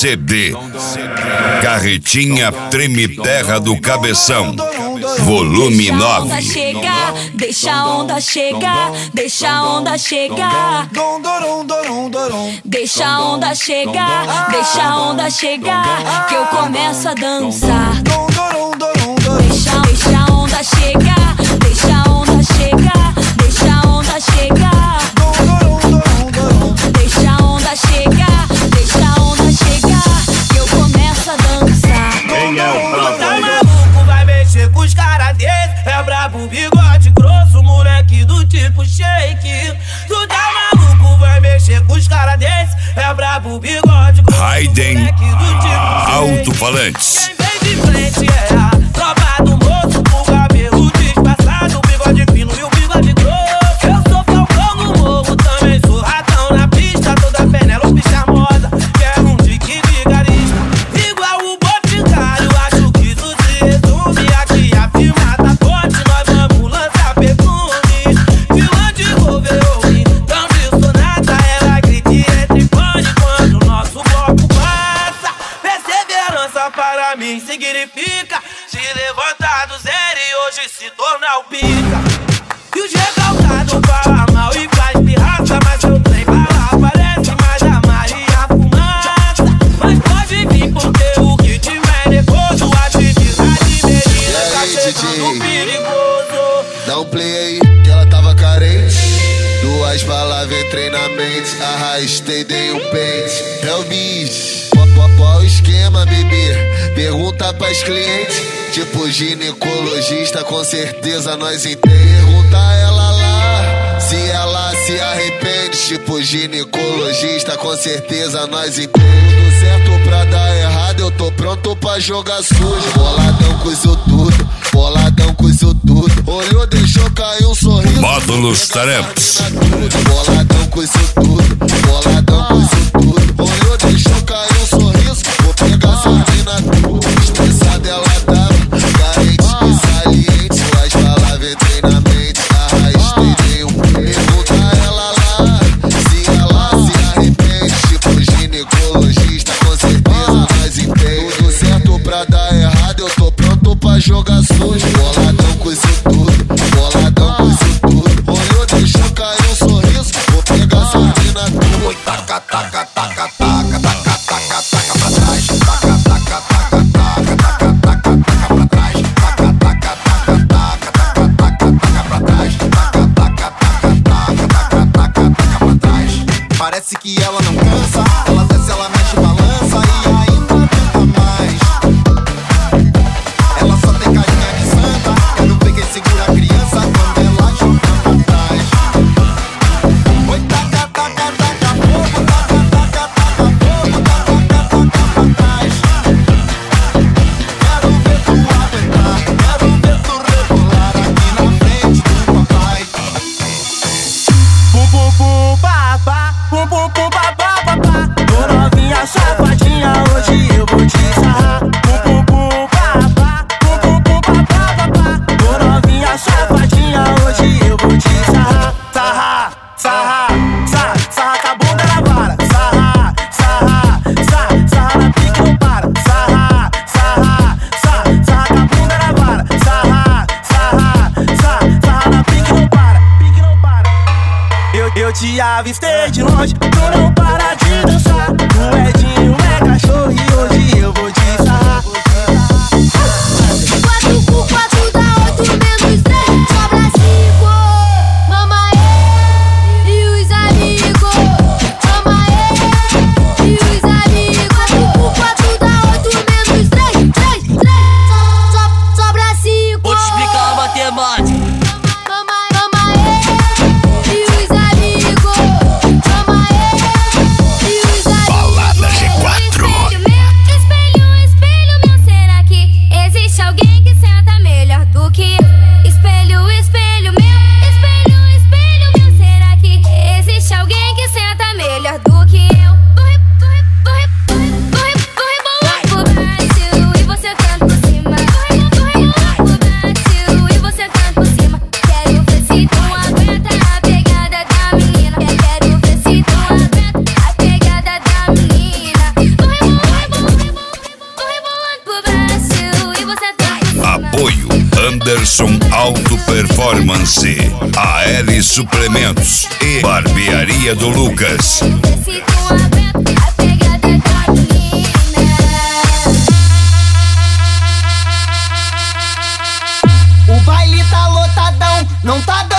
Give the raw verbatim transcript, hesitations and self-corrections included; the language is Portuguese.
C D. Carretinha Treme Terra do Cabeção, volume nove. Deixa a onda chegar, deixa a onda chegar, deixa a onda chegar, deixa a onda chegar, que eu começo a dançar. Deixa, deixa a onda chegar, deixa a onda chegar, deixa a onda chegar, deixa a onda chegar, deixa a onda chegar, que eu começo a dançar. Tu tá maluco, vai mexer com os caras desse. É brabo, bigode grosso, moleque do tipo shake. Tu tá maluco, vai mexer com os caras desse. É brabo, bigode grosso, Raiden moleque do tipo Alto-Falantes. Quem vem de frente é a tropa do moço, com o cabelo disfarçado, o bigode fino e o bigode grosso. Eu sou falcão no morro, também sou ratão na pista. Toda Penélope charmosa, quero um dique vigarista. Igual o Boticário, acho que isso se resume. Aqui a firma tá forte, nós vamos lançar perfume. Vilã de Wolverine, tão dissonata, ela grita e entra em pânico quando o nosso bloco passa. Perseverança para mim significa se levantar do zero e hoje se tornar o pica. E os recalcados falam mal e faz pirraça, mas eu trem bala aparece mais a Maria Fumaça. Mas pode vir porque o que tiver nervoso, a Titi Radimeirinha tá chegando perigoso. Dá um play aí, que ela tava carente. Duas palavras entrei na mente, arrastei, dei um pente. É o bicho, qual o esquema, bebê? Pergunta pras clientes. Tipo ginecologista, com certeza nós entende. Pergunta ela lá, se ela se arrepende. Tipo ginecologista, com certeza nós entende. Tudo certo pra dar errado, eu tô pronto pra jogar sujo. Boladão com isso tudo, boladão com isso tudo. Olhou, deixou cair um sorriso. Módulos Tareps. Boladão com isso tudo, boladão com isso tudo. Olhou, deixou cair um sorriso. Vou pegar sardina tudo. Estressada ela tava, carente e saliente. As palavras entrei na mente, arrastei, dei um pergunta ela lá, se ela se arrepende. Tipo ginecologista, com certeza nós entende. Tudo certo pra dar errado, eu tô pronto pra jogar sujo. Boladão com isso tudo, boladão com isso tudo. Olhou, deixou cair um sorriso. Vou pegar sardina tudo. Taca, taca, taca, taca, taca, taca, taca pra trás. Taca, taca, taca, taca, taca, taca, taca pra trás. Taca, taca, taca, taca, taca, taca, taca pra trás. Taca, taca, taca, taca, taca, taca, taca pra trás. Parece que ela não cansa, ela desce, ela mexe, balança e ainda tenta mais. Ela só tem carinha de sangue. Anderson Auto Performance, A L Suplementos e Barbearia do Lucas. O baile tá lotadão, não tá